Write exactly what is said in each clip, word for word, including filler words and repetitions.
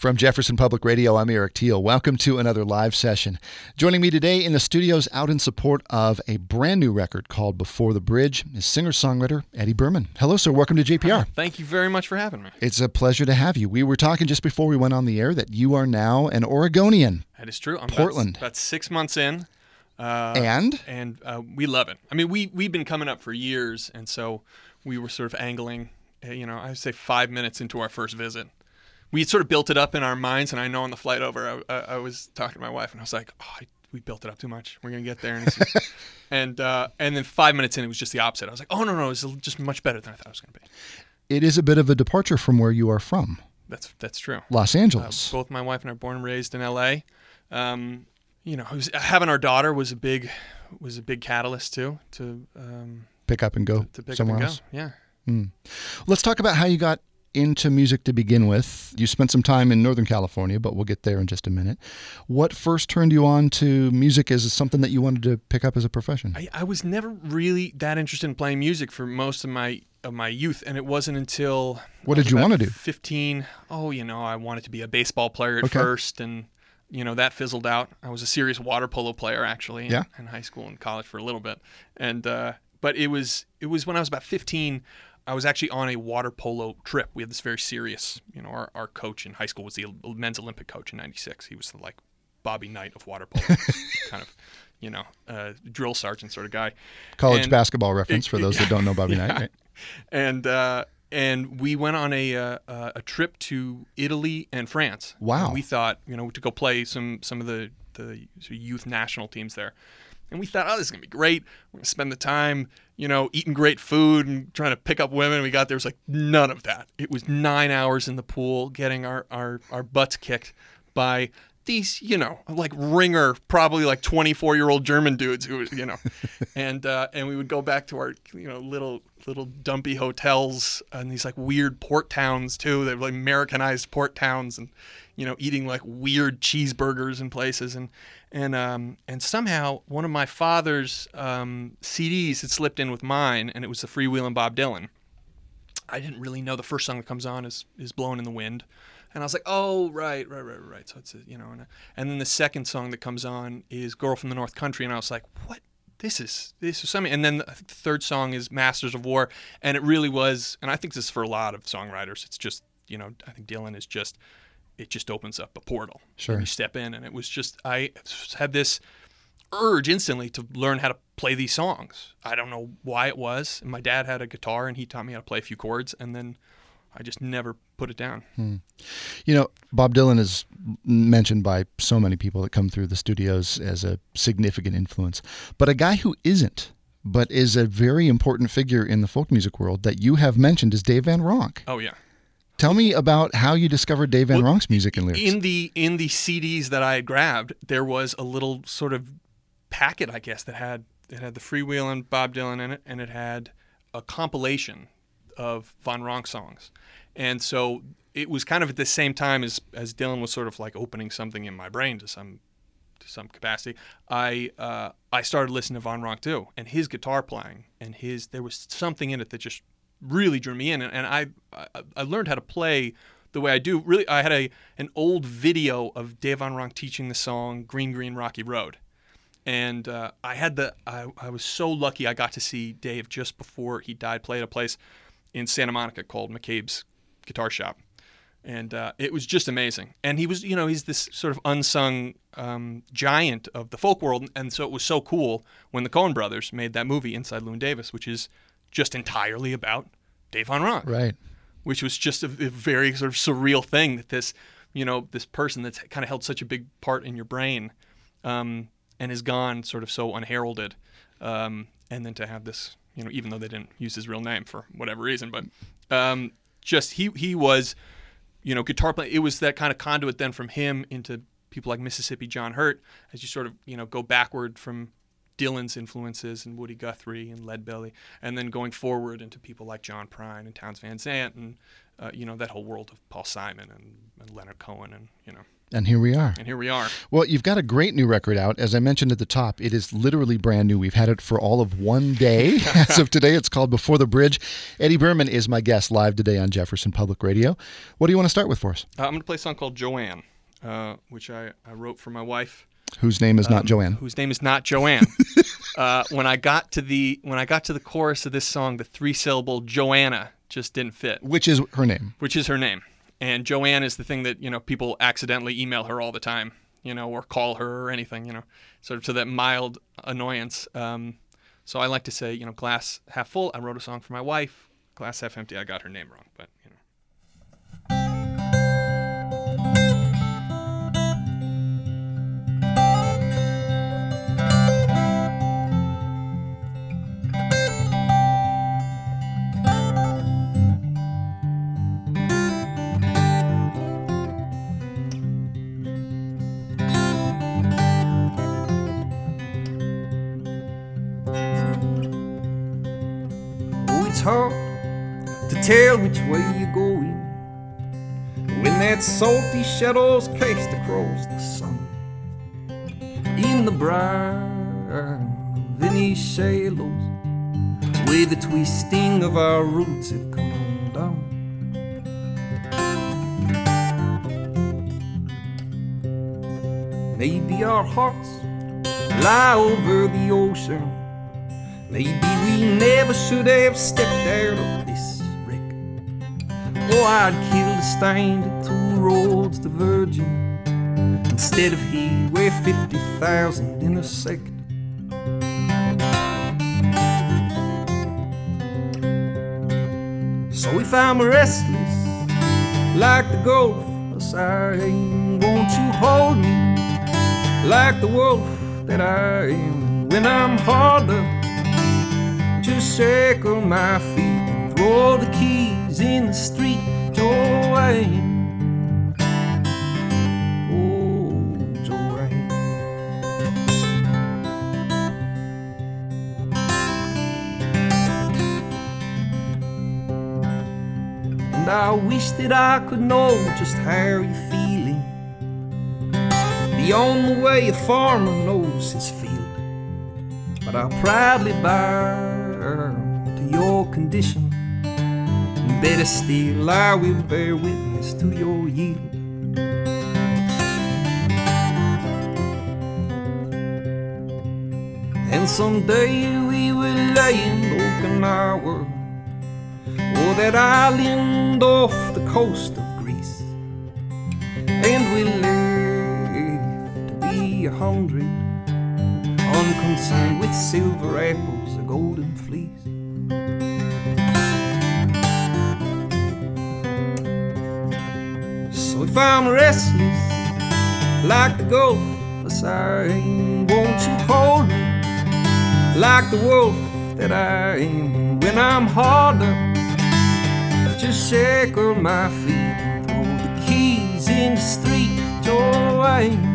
From Jefferson Public Radio, I'm Eric Teal. Welcome to another live session. Joining me today in the studios out in support of a brand new record called Before the Bridge is singer-songwriter Eddie Berman. Hello, sir. Welcome to J P R. Hi. Thank you very much for having me. It's a pleasure to have you. We were talking just before we went on the air that you are now an Oregonian. That is true. I'm Portland. About, about six months in. Uh, and? And uh, we love it. I mean, we, we've been coming up for years, and so we were sort of angling, you know, I would say five minutes into our first visit. We had sort of built it up in our minds, and I know on the flight over, I, I, I was talking to my wife, and I was like, oh, I, we built it up too much. We're going to get there. And and, uh, and then five minutes in, it was just the opposite. I was like, oh, no, no, it's just much better than I thought it was going to be. It is a bit of a departure from where you are from. That's that's true. Los Angeles. Uh, both my wife and I are born and raised in L A. Um, you know, it was, having our daughter was a big was a big catalyst, too, to um, pick up and go to, to pick somewhere up and else. Go. Yeah. Mm. Let's talk about how you got into music to begin with. You spent some time in Northern California, but we'll get there in just a minute. What first turned you on to music as something that you wanted to pick up as a profession? I, I was never really that interested in playing music for most of my of my youth, and it wasn't until what did you want to do? fifteen. Oh, you know, I wanted to be a baseball player at okay. first, and you know that fizzled out. I was a serious water polo player actually yeah. in, in high school and college for a little bit, and uh, but it was it was when I was about fifteen. I was actually on a water polo trip. We had this very serious, you know, our, our coach in high school was the men's Olympic coach in ninety-six. He was the, like, Bobby Knight of water polo, kind of, you know, uh, drill sergeant sort of guy. College and, basketball reference for those that don't know Bobby yeah. Knight, right? And, uh, and we went on a uh, a trip to Italy and France. Wow. And we thought, you know, to go play some, some of the, the youth national teams there. And we thought, oh, this is going to be great. We're going to spend the time, you know, eating great food and trying to pick up women. We got there. It was like none of that. It was nine hours in the pool getting our, our, our butts kicked by these, you know, like ringer, probably like twenty-four-year-old German dudes who, you know. and uh, and we would go back to our, you know, little little dumpy hotels and these like weird port towns too. They're like Americanized port towns and, you know, eating like weird cheeseburgers in places. And and um and somehow one of my father's um, C Ds had slipped in with mine, and it was the Freewheelin' Bob Dylan. I didn't really know the first song that comes on is is Blowin' in the Wind. And I was like, oh, right, right, right, right. So it's, a, you know, and, and then the second song that comes on is Girl from the North Country. And I was like, what? This is, this is something. And then I think the third song is Masters of War. And it really was, and I think this is for a lot of songwriters, it's just, you know, I think Dylan is just, it just opens up a portal. Sure. And you step in, and it was just, I had this urge instantly to learn how to play these songs. I don't know why it was. And my dad had a guitar, and he taught me how to play a few chords. And then I just never put it down. Hmm. You know, Bob Dylan is mentioned by so many people that come through the studios as a significant influence. But a guy who isn't, but is a very important figure in the folk music world that you have mentioned is Dave Van Ronk. Oh, yeah. Tell me about how you discovered Dave Van well, Ronk's music and lyrics. In the in the C Ds that I had grabbed, there was a little sort of packet, I guess, that had it had the Freewheelin' Bob Dylan in it, and it had a compilation of Van Ronk songs. And so it was kind of at the same time as, as Dylan was sort of like opening something in my brain to some to some capacity. I uh, I started listening to Van Ronk too, and his guitar playing, and his there was something in it that just really drew me in. And, and I, I I learned how to play the way I do. Really, I had a an old video of Dave Van Ronk teaching the song "Green Green Rocky Road." And uh, I had the I, I was so lucky I got to see Dave just before he died play at a place in Santa Monica called McCabe's Guitar Shop. And uh, it was just amazing. And he was, you know, he's this sort of unsung um, giant of the folk world. And so it was so cool when the Coen brothers made that movie, Inside Llewyn Davis, which is just entirely about Dave Van Ronk. Right. Which was just a, a very sort of surreal thing that this, you know, this person that's kind of held such a big part in your brain um, and is gone sort of so unheralded. Um, and then to have this, you know, even though they didn't use his real name for whatever reason, but um, just he he was, you know, guitar play. It was that kind of conduit then from him into people like Mississippi John Hurt, as you sort of, you know, go backward from Dylan's influences and Woody Guthrie and Leadbelly, and then going forward into people like John Prine and Townes Van Zandt and uh, you know, that whole world of Paul Simon and, and Leonard Cohen, and you know. And here we are. And here we are. Well, you've got a great new record out. As I mentioned at the top, it is literally brand new. We've had it for all of one day. As of today, it's called Before the Bridge. Eddie Berman is my guest live today on Jefferson Public Radio. What do you want to start with for us? Uh, I'm going to play a song called Joanne, uh, which I, I wrote for my wife. Whose name is not um, Joanne. Whose name is not Joanne. uh, when I got to the when I got to the chorus of this song, the three-syllable Joanna just didn't fit. Which is her name. Which is her name. And Joanne is the thing that, you know, people accidentally email her all the time, you know, or call her or anything, you know, sort of to that mild annoyance. Um, so I like to say, you know, glass half full. I wrote a song for my wife. Glass half empty. I got her name wrong, but, you know. Hard to tell which way you're going when that salty shadow's cast across the sun in the brine of any shallows where the twisting of our roots have come undone. Maybe our hearts lie over the ocean. Maybe we never should have stepped out of this wreck. Or I'd kill the stain that two roads diverging instead of here where fifty thousand intersect. So if I'm restless like the Gulf of Siren, won't you hold me like the wolf that I am? When I'm hard up, just shackle my feet and throw the keys in the street, Joanne. Oh, Joanne. And I wish that I could know just how you're feeling beyond the way a farmer knows his field. But I'll proudly bow to your condition, and better still, I will bear witness to your yield. And someday we will land Okinawa, or that island off the coast of Greece, and we'll live to be a hundred, unconcerned with silver apples or golden fleece. So if I'm restless like the Gulf of Siren, won't you hold me like the wolf that I am? When I'm hard up, just shackle my feet and throw the keys in the street, Joanne.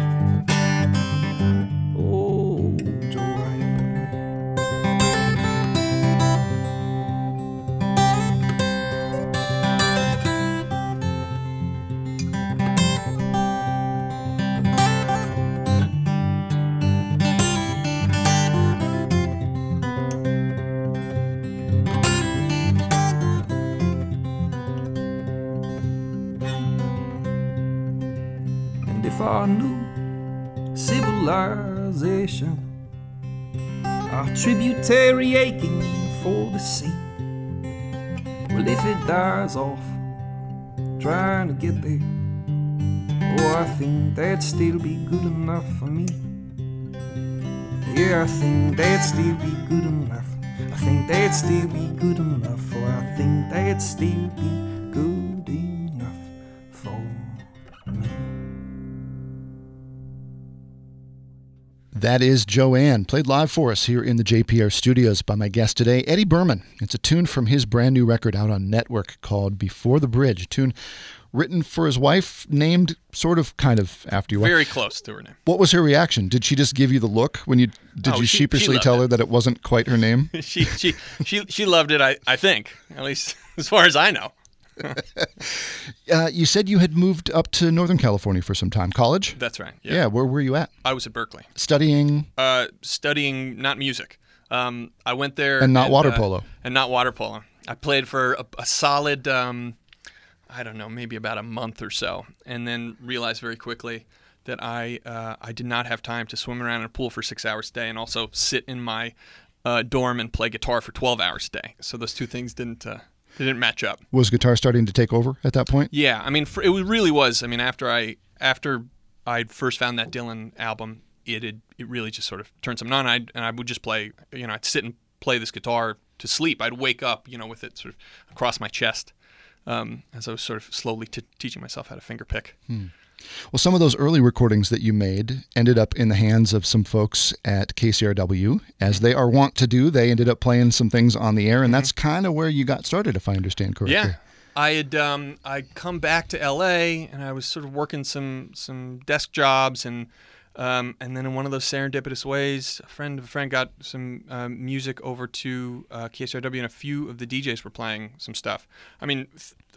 If our new civilization, our tributary aching for the sea, well, if it dies off trying to get there, oh, I think that'd still be good enough for me. Yeah, I think that'd still be good enough. I think that'd still be good enough. Oh, I think that'd still be good enough for me. That is Joanne, played live for us here in the J P R studios by my guest today, Eddie Berman. It's a tune from his brand new record out on Network called Before the Bridge, a tune written for his wife, named sort of kind of after you. Very close to her name. What was her reaction? Did she just give you the look when you did oh, you she, sheepishly she tell it. her that it wasn't quite her name? she she she she loved it, I, I think, at least as far as I know. uh, you said you had moved up to Northern California for some time. College? That's right. Yeah. Yeah, where were you at? I was at Berkeley. Studying? Uh, studying not music. Um, I went there. And not water uh, polo. And not water polo. I played for a, a solid, um, I don't know, maybe about a month or so, and then realized very quickly that I uh, I did not have time to swim around in a pool for six hours a day and also sit in my uh, dorm and play guitar for twelve hours a day. So those two things didn't uh, they didn't match up. Was guitar starting to take over at that point? Yeah, I mean, for, it really was. I mean, after I after I first found that Dylan album, it had, it really just sort of turned something on. I and I would just play, you know, I'd sit and play this guitar to sleep. I'd wake up, you know, with it sort of across my chest, um, as I was sort of slowly t- teaching myself how to finger pick. Hmm. Well, some of those early recordings that you made ended up in the hands of some folks at K C R W. As they are wont to do, they ended up playing some things on the air, and that's kind of where you got started, if I understand correctly. Yeah. I had um, I'd come back to L A, and I was sort of working some some desk jobs, and um, and then in one of those serendipitous ways, a friend of a friend got some um, music over to uh, K C R W, and a few of the D Js were playing some stuff. I mean,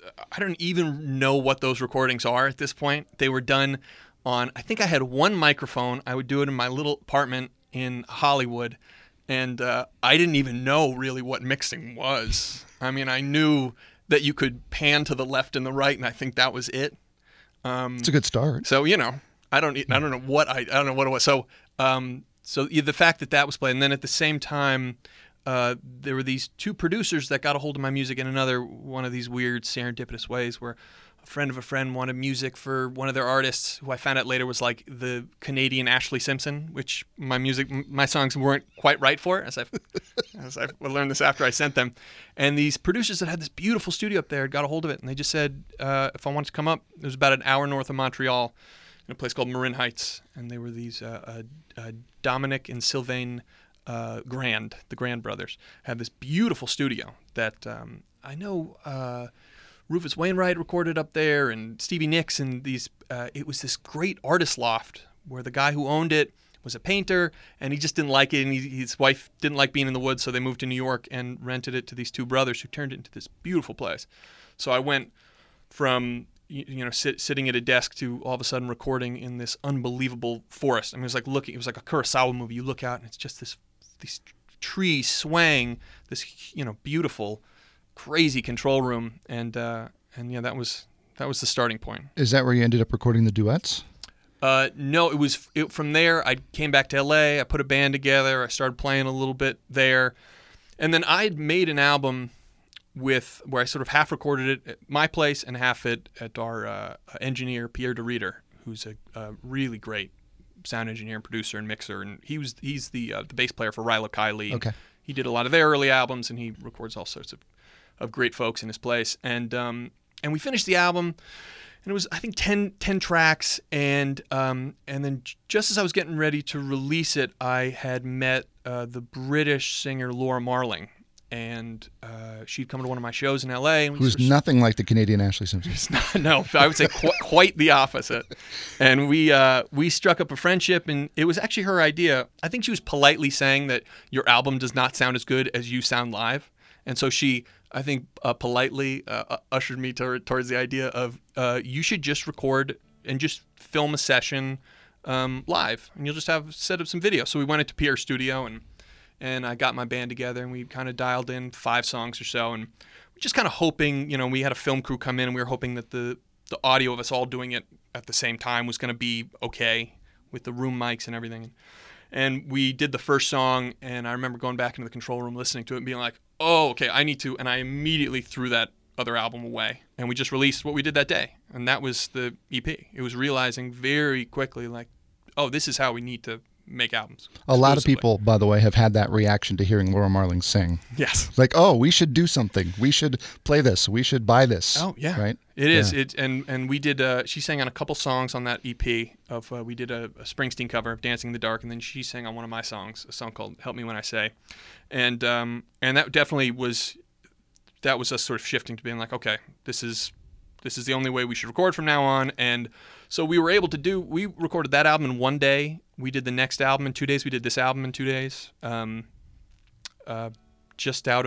I don't even know what those recordings are at this point. They were done on, I think I had one microphone. I would do it in my little apartment in Hollywood, and uh, I didn't even know really what mixing was. I mean, I knew that you could pan to the left and the right, and I think that was it. Um, it's a good start. So, you know, I don't, I don't know what I, I don't know what it was. So, um, so the fact that that was played, and then at the same time, uh, there were these two producers that got a hold of my music in another one of these weird serendipitous ways, where a friend of a friend wanted music for one of their artists, who I found out later was like the Canadian Ashley Simpson, which my music, my songs weren't quite right for, as I've, as I've learned this after I sent them. And these producers that had this beautiful studio up there got a hold of it, and they just said uh, if I wanted to come up, it was about an hour north of Montreal, in a place called Marin Heights, and they were these uh, uh, uh, Dominic and Sylvain uh, Grand, the Grand brothers, had this beautiful studio that um, I know. Uh, Rufus Wainwright recorded up there, and Stevie Nicks, and these. Uh, it was this great artist loft where the guy who owned it was a painter, and he just didn't like it, and he, his wife didn't like being in the woods, so they moved to New York and rented it to these two brothers, who turned it into this beautiful place. So I went from you, you know sit, sitting at a desk to all of a sudden recording in this unbelievable forest. I mean, it was like looking. It was like a Kurosawa movie. You look out, and it's just this these trees swaying, this you know beautiful. Crazy control room, and uh, and yeah, that was that was the starting point. Is that where you ended up recording the duets? Uh, no, it was it, from there. I came back to L A. I put a band together. I started playing a little bit there, and then I had made an album with where I sort of half recorded it at my place and half it at our uh, engineer Pierre de Reeder, who's a, a really great sound engineer and producer and mixer, and he was he's the uh, the bass player for Rilo Kiley. Okay, he did a lot of their early albums, and he records all sorts of. of great folks in his place, and um, and we finished the album, and it was I think ten, ten tracks, and um, and then just as I was getting ready to release it, I had met uh, the British singer Laura Marling, and uh, she'd come to one of my shows in L A. And we Who's were, nothing like the Canadian Ashley Simpson. Not, no, I would say qu- quite the opposite. And we uh, we struck up a friendship, and it was actually her idea. I think she was politely saying that your album does not sound as good as you sound live, and so she. I think uh, politely uh, ushered me to, towards the idea of uh, you should just record and just film a session um, live, and you'll just have set up some video. So we went into Pierre's studio, and and I got my band together, and we kind of dialed in five songs or so, and we just kind of hoping, you know, we had a film crew come in, and we were hoping that the the audio of us all doing it at the same time was going to be okay with the room mics and everything. And we did the first song, and I remember going back into the control room, listening to it, and being like, oh, okay, I need to. And I immediately threw that other album away. And we just released what we did that day. And that was the E P. It was realizing very quickly, like, oh, this is how we need to make albums. A lot of people, by the way, have had that reaction to hearing Laura Marling sing. Yes. Like, oh, we should do something. We should play this. We should buy this. Oh, yeah. Right? It is. Yeah. It and and we did. Uh, she sang on a couple songs on that E P. Of uh, we did a, a Springsteen cover of "Dancing in the Dark," and then she sang on one of my songs, a song called "Help Me When I Say," and um, and that definitely was that was us sort of shifting to being like, okay, this is this is the only way we should record from now on. And so we were able to do. We recorded that album in one day. We did the next album in two days. We did this album in two days. Um, uh, just out of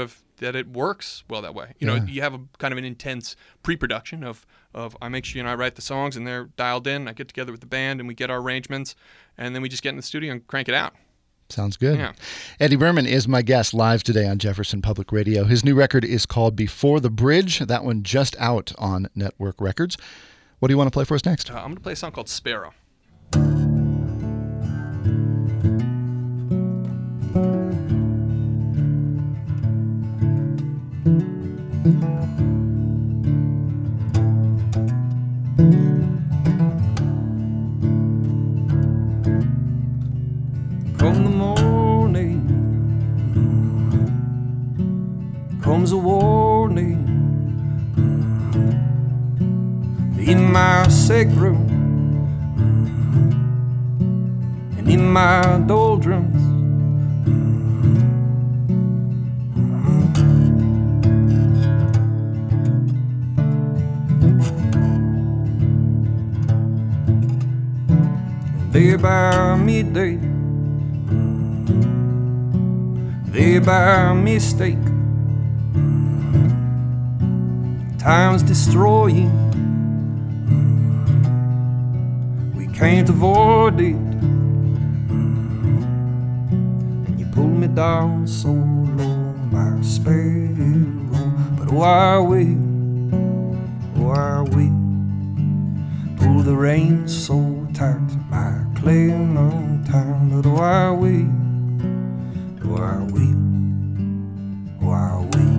that it works well that way. You know, Yeah. you have a kind of an intense pre-production of of I make sure you and I write the songs and they're dialed in. I get together with the band and we get our arrangements, and then we just get in the studio and crank it out. Sounds good. Yeah. Eddie Berman is my guest live today on Jefferson Public Radio. His new record is called Before the Bridge. That one just out on Network Records. What do you want to play for us next? Uh, I'm going to play a song called Sparrow. From the morning comes a warning in my sick room and in my doldrums. There by midday, there by mistake, time's destroying, we can't avoid it, and you pull me down so low, my sparrow. But why wait, why wait, pull the reins so tight, my clementine. But why wait, why wait, why wait?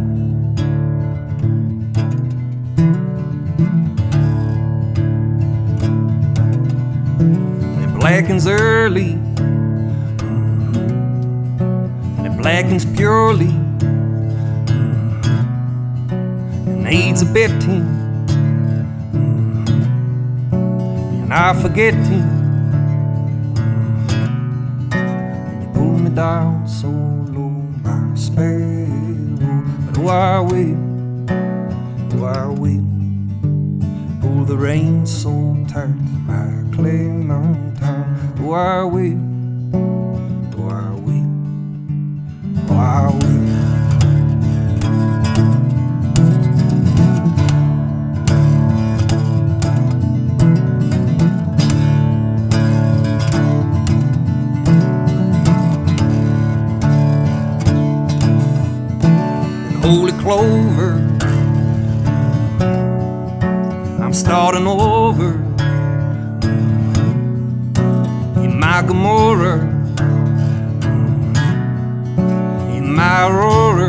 It blackens early, and it blackens purely, and needs a betting, and I forget him. Down so low, my sparrow. But why wait, why wait, pull the reins so tight, my clementine. Why wait, why wait, why wait? Holy clover, I'm starting over in my Gomorrah, in my Aurora,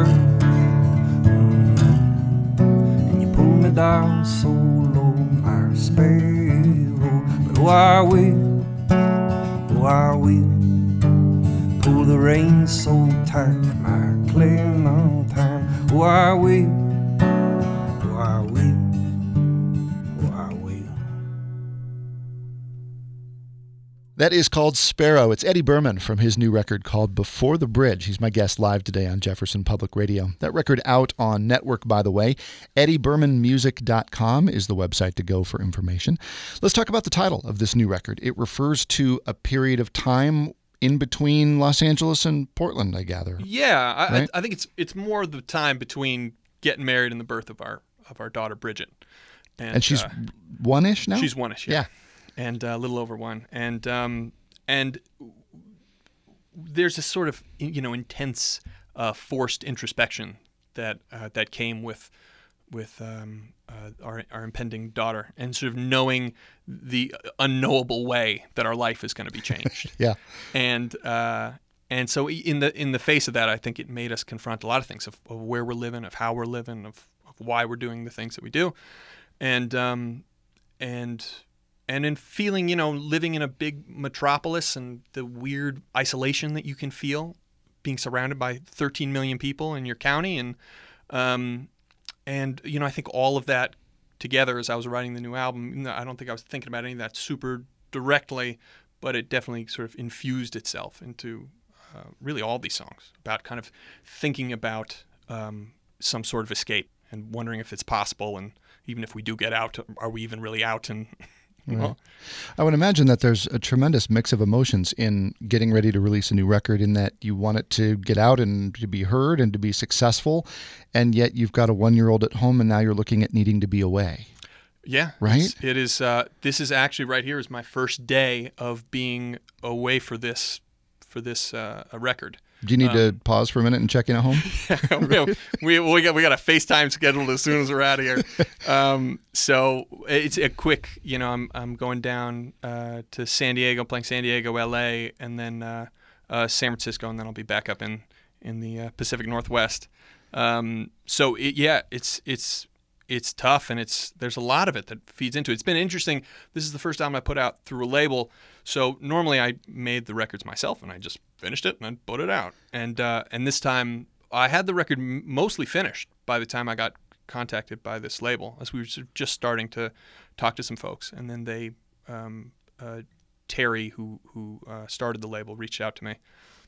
and you pull me down so low, my sparrow. But why wait, why wait, pull the reins so tight, my clementine. Why wait, why wait, why wait? That is called Sparrow. It's Eddie Berman from his new record called Before the Bridge. He's my guest live today on Jefferson Public Radio. That record out on Network, by the way. eddie berman music dot com is the website to go for information. Let's talk about the title of this new record. It refers to a period of time in between Los Angeles and Portland, I gather. Yeah, I, Right? I, I think it's it's more the time between getting married and the birth of our of our daughter Bridget. And she's uh, one-ish now? she's one-ish, yeah, Yeah. and uh, a little over one, and um, and there's this sort of you know intense uh, forced introspection that uh, that came with with um, uh, our our impending daughter, and sort of knowing the unknowable way that our life is going to be changed. Yeah. And uh, and so in the in the face of that, I think it made us confront a lot of things of, of where we're living, of how we're living, of, of why we're doing the things that we do, and um, and and in feeling, you know, living in a big metropolis and the weird isolation that you can feel, being surrounded by thirteen million people in your county, and um, and you know, I think all of that together as I was writing the new album, I don't think I was thinking about any of that super directly, but it definitely sort of infused itself into uh, really all these songs about kind of thinking about um, some sort of escape and wondering if it's possible, and even if we do get out, are we even really out, and Right. Well, I would imagine that there's a tremendous mix of emotions in getting ready to release a new record, in that you want it to get out and to be heard and to be successful, and yet you've got a one-year-old at home, and now you're looking at needing to be away. Yeah, right. It's, it is. Uh, this is actually right here is my first day of being away for this for this uh, a record. Do you need um, to pause for a minute and check in at home? we we got we got a FaceTime scheduled as soon as we're out of here. Um, so it's a quick. You know, I'm I'm going down uh, to San Diego, playing San Diego, L A, and then uh, uh, San Francisco, and then I'll be back up in in the uh, Pacific Northwest. Um, so it, yeah, it's it's. It's tough, and it's there's a lot of it that feeds into it. It's been interesting. This is the first album I put out through a label. So normally I made the records myself, and I just finished it and then put it out. And uh, and this time I had the record m- mostly finished by the time I got contacted by this label, as we were sort of just starting to talk to some folks. And then they, um, uh, Terry, who who uh, started the label, reached out to me.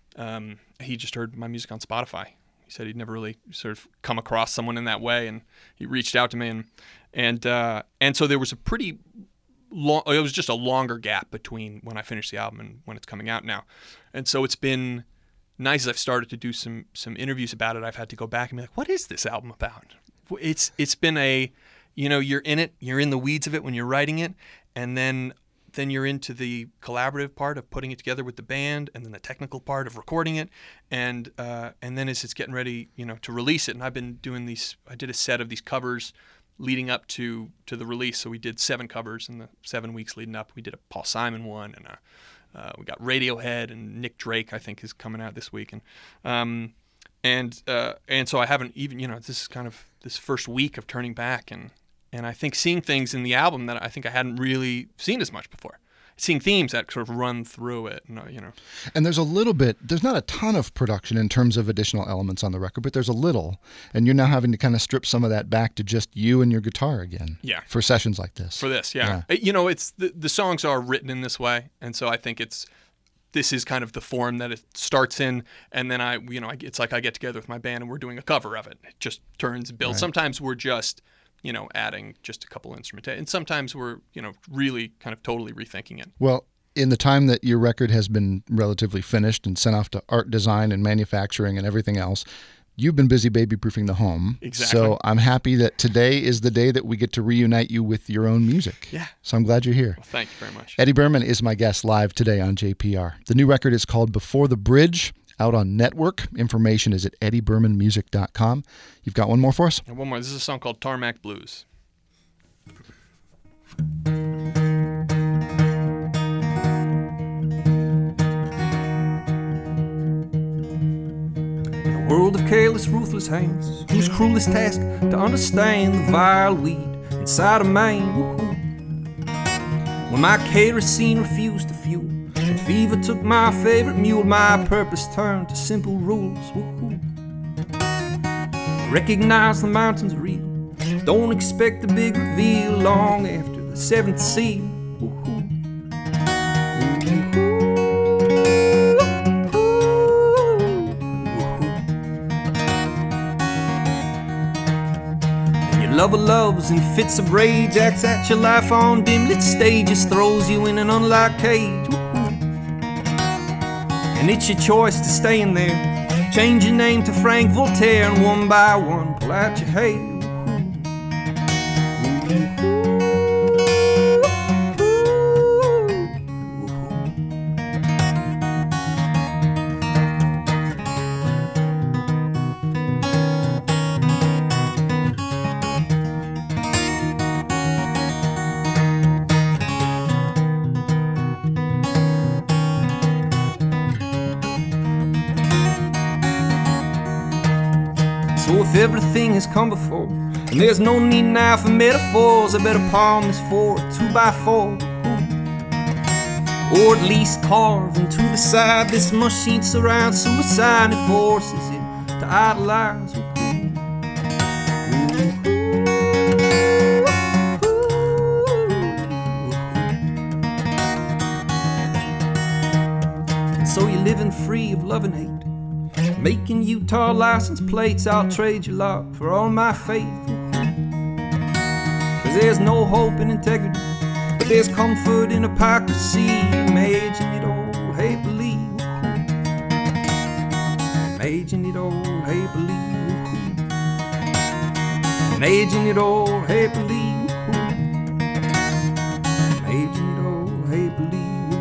Um, he just heard my music on Spotify. He said he'd never really sort of come across someone in that way, and he reached out to me, and and uh, and so there was a pretty long. It was just a longer gap between when I finished the album and when it's coming out now, and so it's been nice as I've started to do some some interviews about it. I've had to go back and be like, what is this album about? It's it's been a, you know, you're in it, you're in the weeds of it when you're writing it, and then. Then you're into the collaborative part of putting it together with the band, and then the technical part of recording it, and uh, and then as it's getting ready, you know, to release it. And I've been doing these. I did a set of these covers leading up to, to the release. So we did seven covers in the seven weeks leading up. We did a Paul Simon one, and a, uh, we got Radiohead, and Nick Drake, I think, is coming out this week, and um, and uh, and so I haven't even, you know, this is kind of this first week of turning back and. And I think seeing things in the album that I think I hadn't really seen as much before. Seeing themes that sort of run through it, you know. And there's a little bit, there's not a ton of production in terms of additional elements on the record, but there's a little. And you're now having to kind of strip some of that back to just you and your guitar again. Yeah. For sessions like this. For this, yeah. yeah. You know, it's the, the songs are written in this way. And so I think it's, this is kind of the form that it starts in, and then I, you know, it's like I get together with my band and we're doing a cover of it. It just turns and builds. Right. Sometimes we're just... you know, adding just a couple instruments. And sometimes we're, you know, really kind of totally rethinking it. Well, in the time that your record has been relatively finished and sent off to art design and manufacturing and everything else, you've been busy baby-proofing the home. Exactly. So I'm happy that today is the day that we get to reunite you with your own music. Yeah. So I'm glad you're here. Well, thank you very much. Eddie Berman is my guest live today on J P R. The new record is called Before the Bridge, out on Network. Information is at eddie berman music dot com. You've got one more for us? And one more. This is a song called Tarmac Blues. In a world of careless, ruthless hands, whose cruelest task to understand the vile weed inside of man. Woo-hoo. When my kerosene refused to fuel, and fever took my favorite mule, my purpose turned to simple rules. Woo-hoo. Recognize the mountains real. Don't expect a big reveal long after the seventh seal. Woo-hoo. Lover loves in fits of rage, acts at your life on dim-lit stages, throws you in an unlocked cage. Woo-hoo. And it's your choice to stay in there. Change your name to Frank Voltaire, and one by one pull out your hair. So if everything has come before, and there's no need now for metaphors, I better palm this for a two by four. Or at least carve into the side this machine surrounds suicide and forces it to idolize. And so you're living free of love and hate, making Utah license plates. I'll trade your lot for all my faith. Cause there's no hope in integrity, but But there's comfort in hypocrisy. Imagine it all, hey, believe. Imagine it all, hey, believe. Imagine it all, hey, believe. Imagine it all, hey, believe.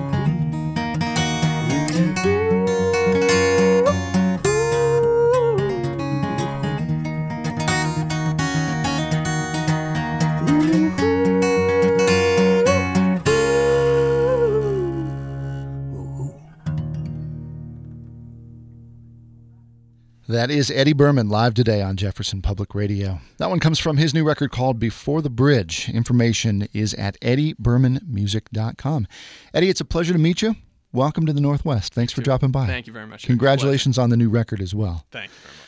That is Eddie Berman live today on Jefferson Public Radio. That one comes from his new record called Before the Bridge. Information is at eddie berman music dot com. Eddie, it's a pleasure to meet you. Welcome to the Northwest. Thanks for dropping by. Thank you very much. Congratulations on the new record as well. Thank you very much.